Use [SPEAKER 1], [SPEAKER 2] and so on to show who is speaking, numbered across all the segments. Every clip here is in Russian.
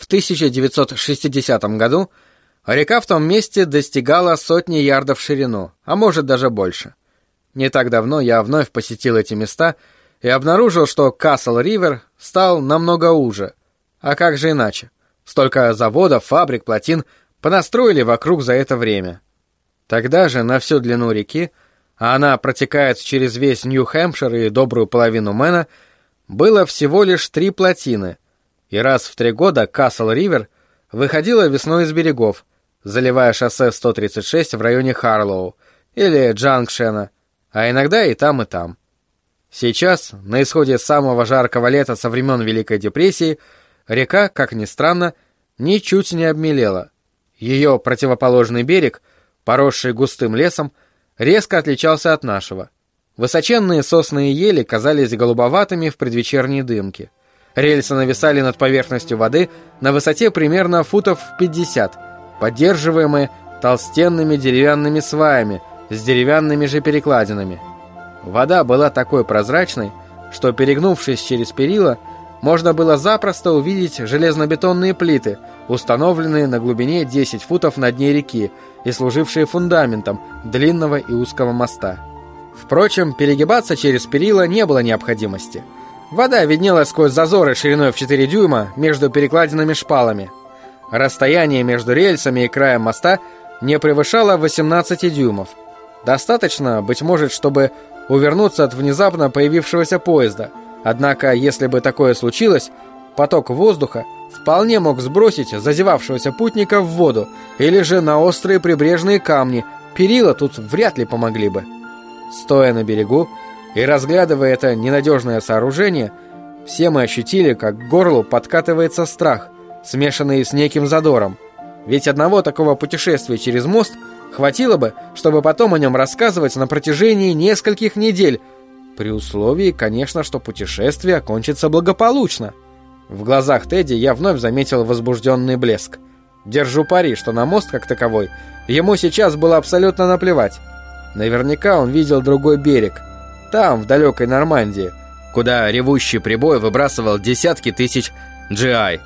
[SPEAKER 1] 1960 году река в том месте достигала 100 ярдов в ширину, а может даже больше. Не так давно я вновь посетил эти места и обнаружил, что Касл-Ривер стал намного уже. А как же иначе? Столько заводов, фабрик, плотин понастроили вокруг за это время. Тогда же на всю длину реки, а она протекает через весь Нью-Хэмпшир и добрую половину Мэна, было всего лишь 3 плотины, и раз в 3 года Касл-Ривер выходила весной из берегов, заливая шоссе 136 в районе Харлоу или Джанкшена, а иногда и там, и там. Сейчас, на исходе самого жаркого лета со времен Великой депрессии, река, как ни странно, ничуть не обмелела. Ее противоположный берег, поросший густым лесом, резко отличался от нашего. Высоченные сосны и ели казались голубоватыми в предвечерней дымке. Рельсы нависали над поверхностью воды на высоте примерно футов 50, поддерживаемые толстенными деревянными сваями с деревянными же перекладинами. Вода была такой прозрачной, что, перегнувшись через перила, можно было запросто увидеть железнобетонные плиты, установленные на глубине 10 футов на дне реки и служившие фундаментом длинного и узкого моста. Впрочем, перегибаться через перила не было необходимости. Вода виднелась сквозь зазоры шириной в 4 дюйма между перекладинами шпалами. Расстояние между рельсами и краем моста не превышало 18 дюймов. Достаточно, быть может, чтобы увернуться от внезапно появившегося поезда. Однако, если бы такое случилось, поток воздуха вполне мог сбросить зазевавшегося путника в воду или же на острые прибрежные камни. Перила тут вряд ли помогли бы. Стоя на берегу и разглядывая это ненадежное сооружение, все мы ощутили, как к горлу подкатывается страх, смешанный с неким задором. Ведь одного такого путешествия через мост хватило бы, чтобы потом о нем рассказывать на протяжении нескольких недель, при условии, конечно, что путешествие окончится благополучно. В глазах Тедди я вновь заметил возбужденный блеск. Держу пари, что на мост как таковой ему сейчас было абсолютно наплевать. Наверняка он видел другой берег, там, в далекой Нормандии, куда ревущий прибой выбрасывал десятки тысяч GI.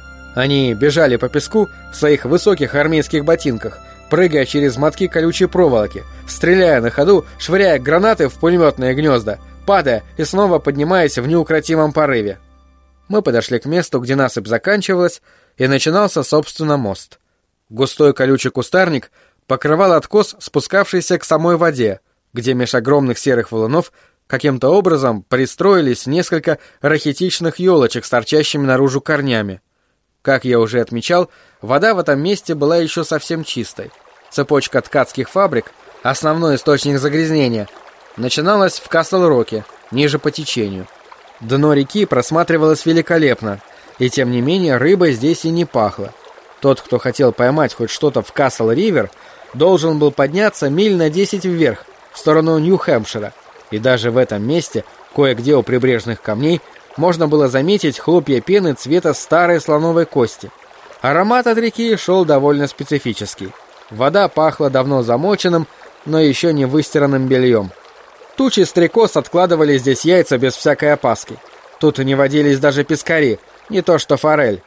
[SPEAKER 1] Они бежали по песку в своих высоких армейских ботинках, прыгая через мотки колючей проволоки, стреляя на ходу, швыряя гранаты в пулеметные гнезда, падая и снова поднимаясь в неукротимом порыве. Мы подошли к месту, где насыпь заканчивалась, и начинался, собственно, мост. Густой колючий кустарник покрывал откос, спускавшийся к самой воде, где меж огромных серых валунов каким-то образом пристроились несколько рахитичных елочек с торчащими наружу корнями. Как я уже отмечал, вода в этом месте была еще совсем чистой. Цепочка ткацких фабрик, основной источник загрязнения, начиналась в Касл-Роке, ниже по течению. Дно реки просматривалось великолепно, и тем не менее рыбой здесь и не пахло. Тот, кто хотел поймать хоть что-то в Касл-Ривер, должен был подняться миль на 10 вверх, в сторону Нью-Хэмпшира, и даже в этом месте, кое-где у прибрежных камней, можно было заметить хлопья пены цвета старой слоновой кости. Аромат от реки шел довольно специфический. Вода пахла давно замоченным, но еще не выстиранным бельем. Тучи стрекоз откладывали здесь яйца без всякой опаски. Тут не водились даже пескари, не то что форель.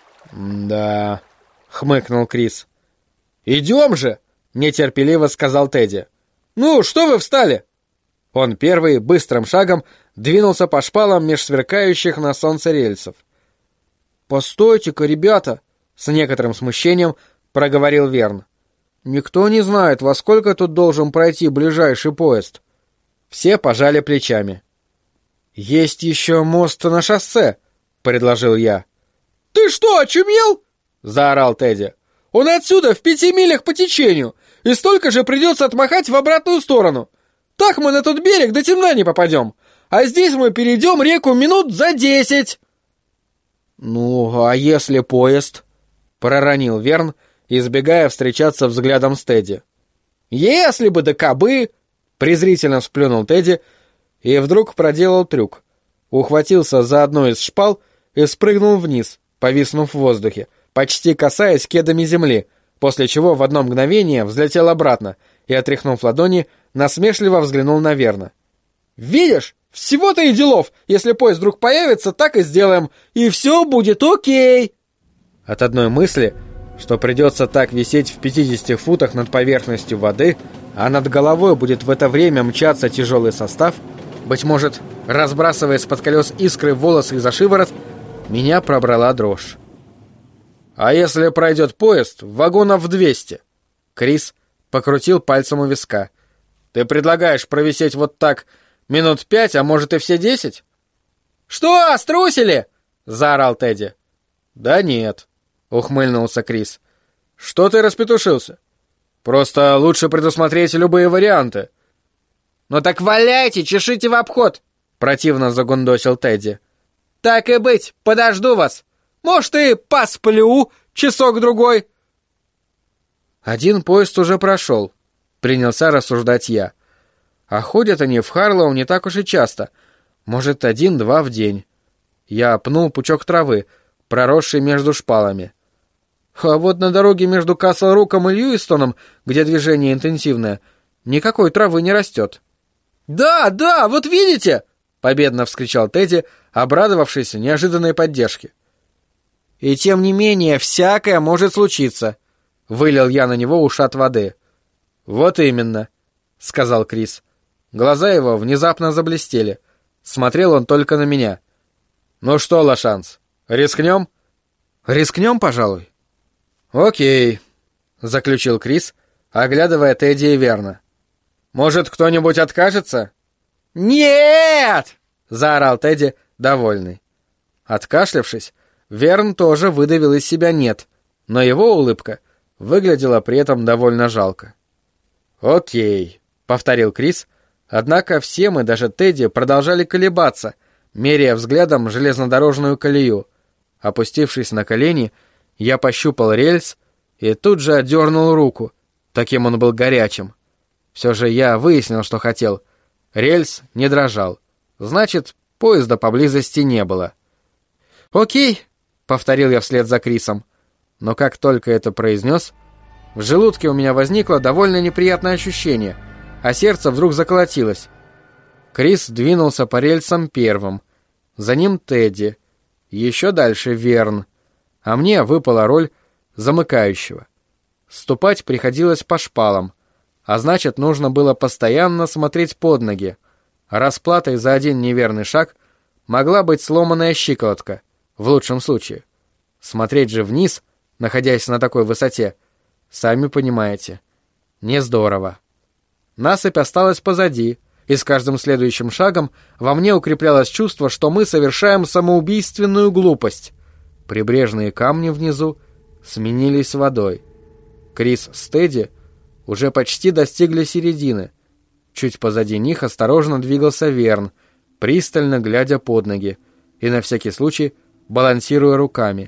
[SPEAKER 1] «Да», — хмыкнул Крис. «Идем же!» — нетерпеливо сказал Тедди. «Ну, что вы встали?» Он первый быстрым шагом двинулся по шпалам меж сверкающих на солнце рельсов. «Постойте-ка, ребята!» — с некоторым смущением проговорил Верн. «Никто не знает, во сколько тут должен пройти ближайший поезд». Все пожали плечами. «Есть еще мост на шоссе», — предложил я. «Ты что, очумел?» — заорал Тедди. «Он отсюда в 5 милях по течению, и столько же придется отмахать в обратную сторону. Так мы на тот берег до темна не попадем, а здесь мы перейдем реку минут за 10. «Ну, а если поезд?» — проронил Верн, избегая встречаться взглядом с Тедди. «Если бы да кабы!» — презрительно сплюнул Тедди и вдруг проделал трюк. Ухватился за одну из шпал и спрыгнул вниз, повиснув в воздухе, почти касаясь кедами земли, после чего в одно мгновение взлетел обратно и, отряхнув ладони, насмешливо взглянул на Верна. «Видишь, всего-то и делов, если поезд вдруг появится, так и сделаем, и все будет окей!» От одной мысли, что придется так висеть в 50 футах над поверхностью воды, а над головой будет в это время мчаться тяжелый состав, быть может, разбрасывая из-под колес искры волосы за шиворот, меня пробрала дрожь. «А если пройдет поезд, вагонов 200?» Крис покрутил пальцем у виска. «Ты предлагаешь провисеть вот так минут 5, а может и все 10?» «Что, струсили?» — заорал Тедди. «Да нет», — ухмыльнулся Крис. «Что ты распетушился? Просто лучше предусмотреть любые варианты». «Ну так валяйте, чешите в обход!» — противно загундосил Тедди. «Так и быть, подожду вас. Может, и посплю часок-другой». Один поезд уже прошел, принялся рассуждать я. А ходят они в Харлоу не так уж и часто. Может, 1-2 в день. Я пнул пучок травы, проросший между шпалами. А вот на дороге между Касл-Роком и Льюистоном, где движение интенсивное, никакой травы не растет. «Да, да, вот видите!» — победно вскричал Тедди, обрадовавшись неожиданной поддержке. «И тем не менее, всякое может случиться», — вылил я на него ушат воды. «Вот именно», — сказал Крис. Глаза его внезапно заблестели. Смотрел он только на меня. «Ну что, Лошанс, рискнем?» «Рискнем, пожалуй». «Окей», — заключил Крис, оглядывая Тедди и Верна. «Может, кто-нибудь откажется?» «Нет!» — заорал Тедди, довольный. Откашлявшись, Верн тоже выдавил из себя «нет», но его улыбка выглядела при этом довольно жалко. «Окей», — повторил Крис, однако все мы, даже Тедди, продолжали колебаться, меряя взглядом железнодорожную колею. Опустившись на колени, я пощупал рельс и тут же отдернул руку, таким он был горячим. Все же я выяснил, что хотел. Рельс не дрожал. Значит, поезда поблизости не было. «Окей», — повторил я вслед за Крисом. Но как только это произнес, в желудке у меня возникло довольно неприятное ощущение, а сердце вдруг заколотилось. Крис двинулся по рельсам первым. За ним Тедди. Еще дальше Верн. А мне выпала роль замыкающего. Ступать приходилось по шпалам, а значит, нужно было постоянно смотреть под ноги. Расплатой за один неверный шаг могла быть сломанная щиколотка, в лучшем случае. Смотреть же вниз, находясь на такой высоте, сами понимаете, не здорово. Насыпь осталась позади, и с каждым следующим шагом во мне укреплялось чувство, что мы совершаем самоубийственную глупость. Прибрежные камни внизу сменились водой. Крис с Тедди уже почти достигли середины. Чуть позади них осторожно двигался Верн, пристально глядя под ноги и на всякий случай балансируя руками.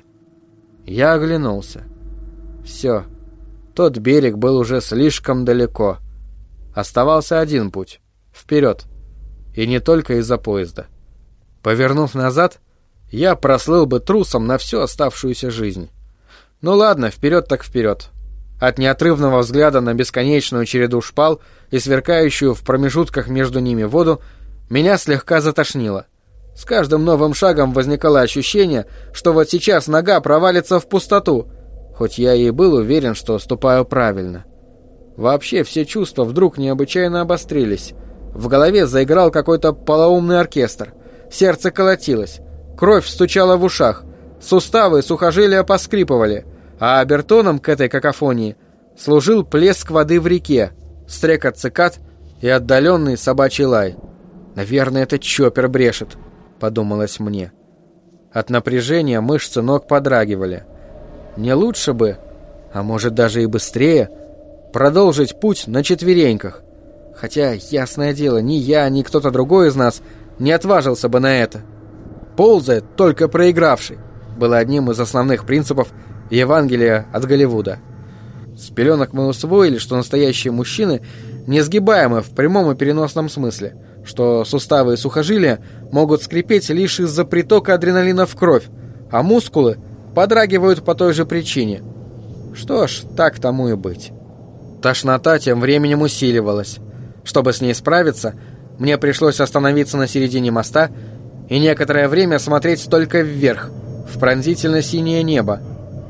[SPEAKER 1] Я оглянулся. Все, тот берег был уже слишком далеко. Оставался один путь — вперед. И не только из-за поезда. Повернув назад, я прослыл бы трусом на всю оставшуюся жизнь. Ну ладно, вперед так вперед. От неотрывного взгляда на бесконечную череду шпал и сверкающую в промежутках между ними воду меня слегка затошнило. С каждым новым шагом возникало ощущение, что вот сейчас нога провалится в пустоту, хоть я и был уверен, что ступаю правильно. Вообще все чувства вдруг необычайно обострились. В голове заиграл какой-то полоумный оркестр. Сердце колотилось, кровь стучала в ушах, суставы и сухожилия поскрипывали, а обертоном к этой какофонии служил плеск воды в реке, стрекот цикад и отдаленный собачий лай. «Наверное, это Чоппер брешет», — подумалось мне. От напряжения мышцы ног подрагивали. Не лучше бы, а может даже и быстрее, продолжить путь на четвереньках. Хотя, ясное дело, ни я, ни кто-то другой из нас не отважился бы на это. «Ползает только проигравший» было одним из основных принципов Евангелия от Голливуда. С пеленок мы усвоили, что настоящие мужчины несгибаемы в прямом и переносном смысле, что суставы и сухожилия могут скрипеть лишь из-за притока адреналина в кровь, а мускулы подрагивают по той же причине. Что ж, так тому и быть. Тошнота тем временем усиливалась. Чтобы с ней справиться, мне пришлось остановиться на середине моста и некоторое время смотреть только вверх, в пронзительно-синее небо.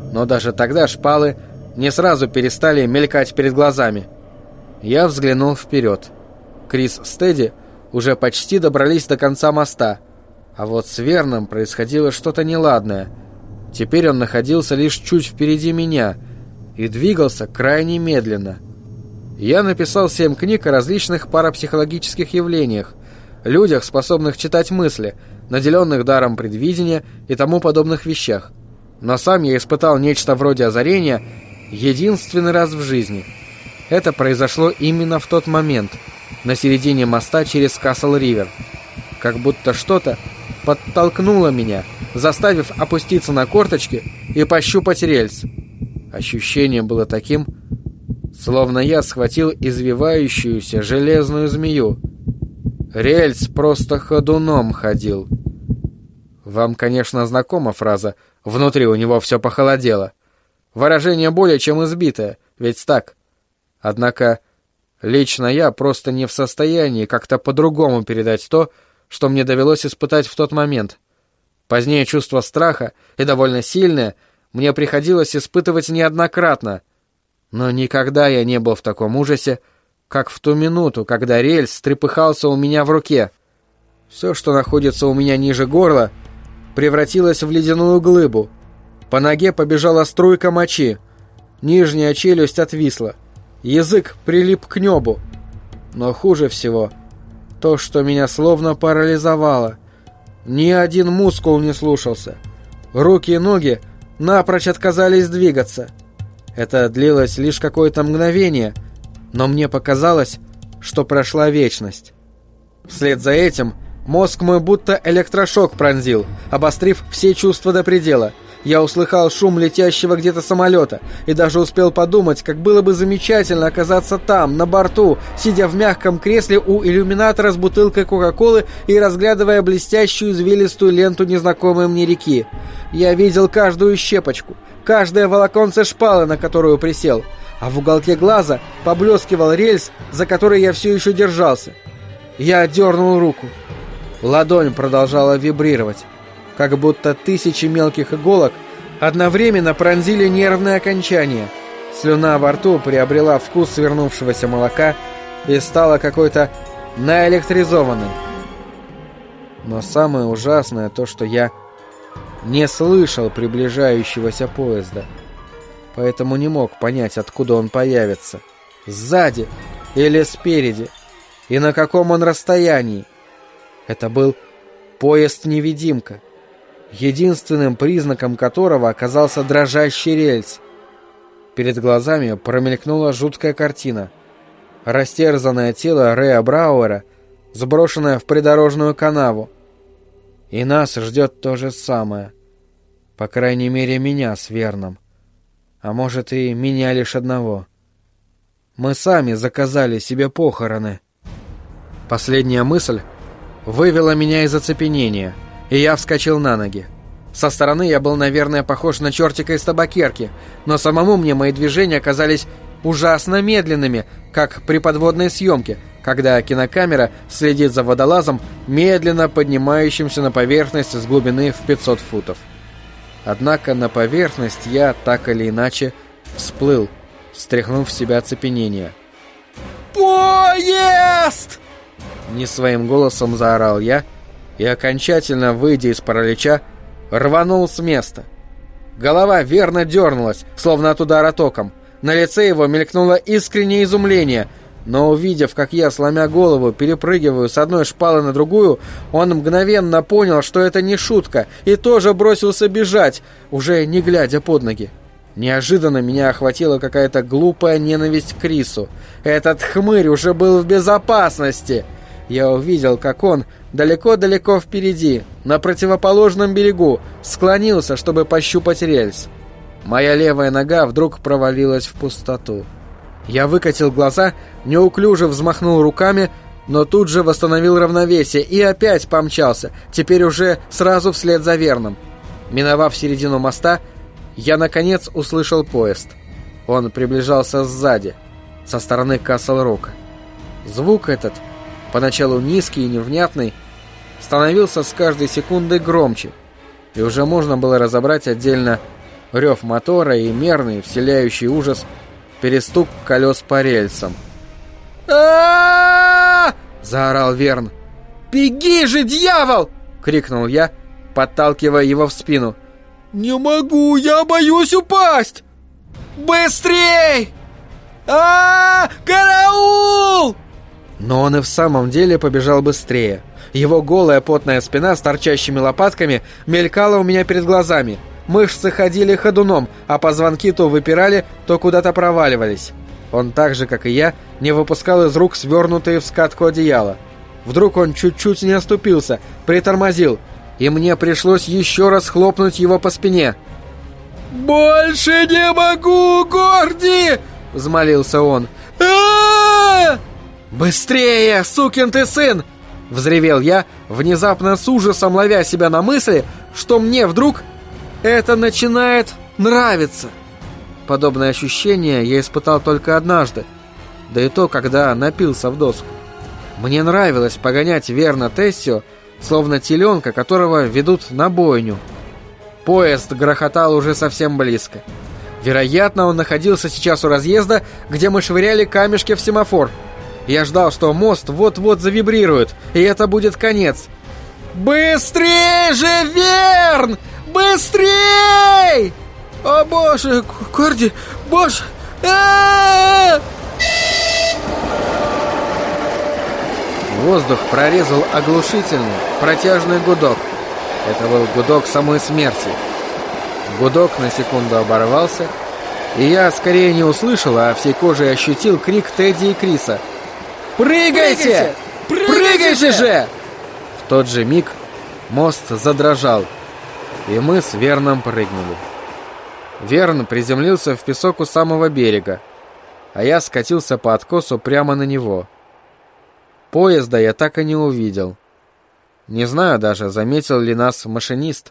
[SPEAKER 1] Но даже тогда шпалы не сразу перестали мелькать перед глазами. Я взглянул вперед. Крис с Тедди уже почти добрались до конца моста, а вот с Верном происходило что-то неладное. Теперь он находился лишь чуть впереди меня и двигался крайне медленно. Я написал 7 книг о различных парапсихологических явлениях, людях, способных читать мысли, наделенных даром предвидения и тому подобных вещах. Но сам я испытал нечто вроде озарения единственный раз в жизни. Это произошло именно в тот момент, на середине моста через Касл-Ривер. Как будто что-то подтолкнуло меня, заставив опуститься на корточки и пощупать рельс. Ощущение было таким, словно я схватил извивающуюся железную змею. Рельс просто ходуном ходил. Вам, конечно, знакома фраза «внутри у него все похолодело». Выражение более чем избитое, ведь так. Однако лично я просто не в состоянии как-то по-другому передать то, что мне довелось испытать в тот момент. Позднее чувство страха, и довольно сильное, мне приходилось испытывать неоднократно. Но никогда я не был в таком ужасе, как в ту минуту, когда рельс трепыхался у меня в руке. Все, что находится у меня ниже горла, превратилось в ледяную глыбу. По ноге побежала струйка мочи. Нижняя челюсть отвисла. Язык прилип к небу. Но хуже всего то, что меня словно парализовало. Ни один мускул не слушался. Руки и ноги напрочь отказались двигаться. Это длилось лишь какое-то мгновение, но мне показалось, что прошла вечность. Вслед за этим мозг мой будто электрошок пронзил, обострив все чувства до предела. Я услыхал шум летящего где-то самолета и даже успел подумать, как было бы замечательно оказаться там, на борту, сидя в мягком кресле у иллюминатора с бутылкой Кока-Колы и разглядывая блестящую извилистую ленту незнакомой мне реки. Я видел каждую щепочку, каждое волоконце шпалы, на которую присел, а в уголке глаза поблескивал рельс, за который я все еще держался. Я отдернул руку. Ладонь продолжала вибрировать, как будто тысячи мелких иголок одновременно пронзили нервные окончания. Слюна во рту приобрела вкус свернувшегося молока и стала какой-то наэлектризованной. Но самое ужасное то, что я не слышал приближающегося поезда, поэтому не мог понять, откуда он появится, сзади или спереди, и на каком он расстоянии. Это был поезд-невидимка, единственным признаком которого оказался дрожащий рельс. Перед глазами промелькнула жуткая картина. Растерзанное тело Рэя Брауэра, сброшенное в придорожную канаву. И нас ждет то же самое. По крайней мере, меня с Верном. А может, и меня лишь одного. Мы сами заказали себе похороны. Последняя мысль вывела меня из оцепенения, и я вскочил на ноги. Со стороны я был, наверное, похож на чертика из табакерки, но самому мне мои движения казались ужасно медленными, как при подводной съемке, когда кинокамера следит за водолазом, медленно поднимающимся на поверхность с глубины в 500 футов. Однако на поверхность я, так или иначе, всплыл, стряхнув с себя оцепенение. «Поезд!» Не своим голосом заорал я и, окончательно выйдя из паралича, рванул с места. Голова верно дернулась, словно от удара током. На лице его мелькнуло искреннее изумление, но, увидев, как я, сломя голову, перепрыгиваю с одной шпалы на другую, он мгновенно понял, что это не шутка, и тоже бросился бежать, уже не глядя под ноги. Неожиданно меня охватила какая-то глупая ненависть к Крису. Этот хмырь уже был в безопасности. Я увидел, как он далеко-далеко впереди, на противоположном берегу, склонился, чтобы пощупать рельс. Моя левая нога вдруг провалилась в пустоту. Я выкатил глаза, неуклюже взмахнул руками, но тут же восстановил равновесие и опять помчался, теперь уже сразу вслед за Верном. Миновав середину моста, я наконец услышал поезд. Он приближался сзади, со стороны Касл-Рока. Звук этот, поначалу низкий и невнятный, становился с каждой секундой громче, и уже можно было разобрать отдельно рев мотора и мерный, вселяющий ужас, перестук колес по рельсам. «А-а-а!» — заорал Верн. «Беги же, дьявол!» — крикнул я, подталкивая его в спину. «Не могу, я боюсь упасть!» «Быстрей! Караул!» Но он и в самом деле побежал быстрее. Его голая потная спина с торчащими лопатками мелькала у меня перед глазами. Мышцы ходили ходуном, а позвонки то выпирали, то куда-то проваливались. Он так же, как и я, не выпускал из рук свернутые в скатку одеяла. Вдруг он чуть-чуть не оступился, притормозил, и мне пришлось еще раз хлопнуть его по спине. «Больше не могу, Горди!» — взмолился он. «А-а-а!» «Быстрее, сукин ты сын!» — взревел я, внезапно с ужасом ловя себя на мысли, что мне вдруг это начинает нравиться. Подобное ощущение я испытал только однажды, да и то, когда напился в доску. Мне нравилось погонять Верна Тессио, словно теленка, которого ведут на бойню. Поезд грохотал уже совсем близко. Вероятно, он находился сейчас у разъезда, где мы швыряли камешки в семафор. Я ждал, что мост вот-вот завибрирует, и это будет конец. «Быстрей же, Верн! Быстрей!» «О боже, Горди, боже! А-а-а!» Воздух прорезал оглушительный, протяжный гудок. Это был гудок самой смерти. Гудок на секунду оборвался, и я скорее не услышал, а всей кожей ощутил крик Тедди и Криса. «Прыгайте! Прыгайте же!» В тот же миг мост задрожал, и мы с Верном прыгнули. Верн приземлился в песок у самого берега, а я скатился по откосу прямо на него. Поезда я так и не увидел. Не знаю даже, заметил ли нас машинист.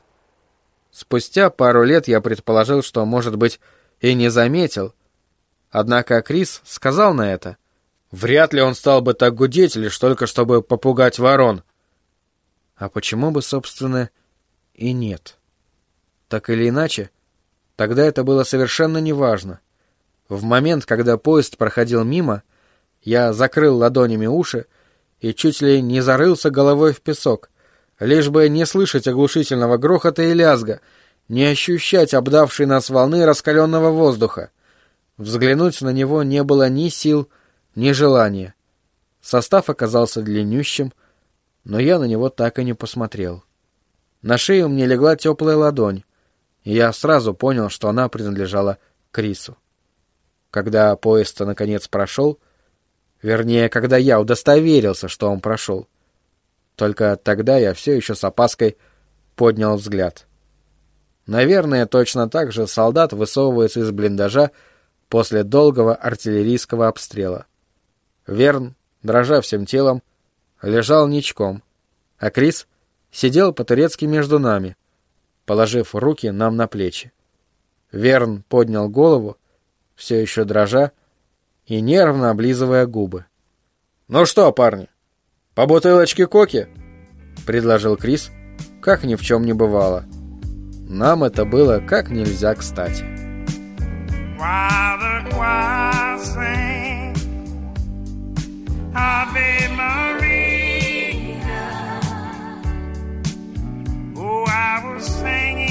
[SPEAKER 1] Спустя пару лет я предположил, что, может быть, и не заметил. Однако Крис сказал на это. Вряд ли он стал бы так гудеть, лишь только чтобы попугать ворон. А почему бы, собственно, и нет? Так или иначе, тогда это было совершенно неважно. В момент, когда поезд проходил мимо, я закрыл ладонями уши и чуть ли не зарылся головой в песок, лишь бы не слышать оглушительного грохота и лязга, не ощущать обдавшей нас волны раскаленного воздуха. Взглянуть на него не было ни сил, ни желания. Состав оказался длиннющим, но я на него так и не посмотрел. На шею мне легла теплая ладонь, и я сразу понял, что она принадлежала Крису. Когда поезд наконец прошел, вернее, когда я удостоверился, что он прошел, только тогда я все еще с опаской поднял взгляд. Наверное, точно так же солдат высовывается из блиндажа после долгого артиллерийского обстрела. Верн, дрожа всем телом, лежал ничком, а Крис сидел по-турецки между нами, положив руки нам на плечи. Верн поднял голову, все еще дрожа и нервно облизывая губы. «Ну что, парни, по бутылочке коки?» — предложил Крис, как ни в чем не бывало. Нам это было как нельзя кстати.
[SPEAKER 2] Ave Maria, oh, I was singing.